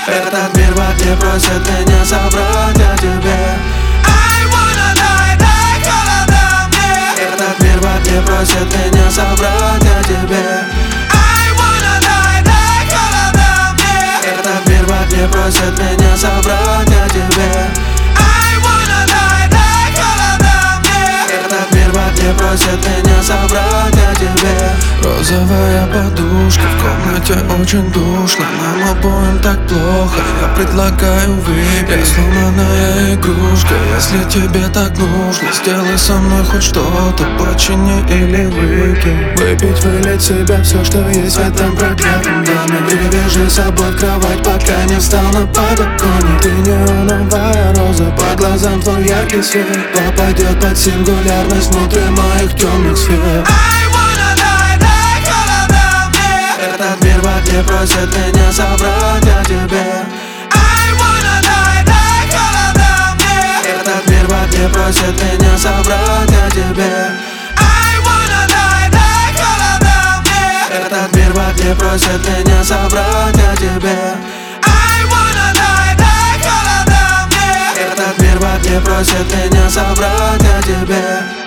Этот мир во мне просит меня собрать о тебе. I wanna die, дай холода мне. Этот мир во мне просит меня собрать о тебе. I wanna die, дай холода мне. Этот мир во мне просит меня собрать о тебе. I wanna die, дай холода мне. Этот мир во мне просит меня собрать о тебе. Розовая подушка, в комнате очень душно. Нам обоим так плохо, я предлагаю выпить. Я сломанная игрушка, если тебе так нужно, сделай со мной хоть что-то, почини или выкинь. Выпить, вылить в себя все, что есть в этом проклятом доме. Привяжи с собой в кровать, пока не встал на подоконник. Ты неоновая роза, по глазам твой яркий свет попадет под сингулярность внутри моих темных сфер. I wanna die, дай холода мне. Этот мир во мне просит меня собрать о тебе. I wanna die, дай холода мне. Этот мир во мне просит меня собрать о тебе. I wanna die, дай холода мне. Этот мир во мне просит меня собрать о тебе. I wanna die, дай холода мне. Этот мир во мне просит меня собрать о тебе.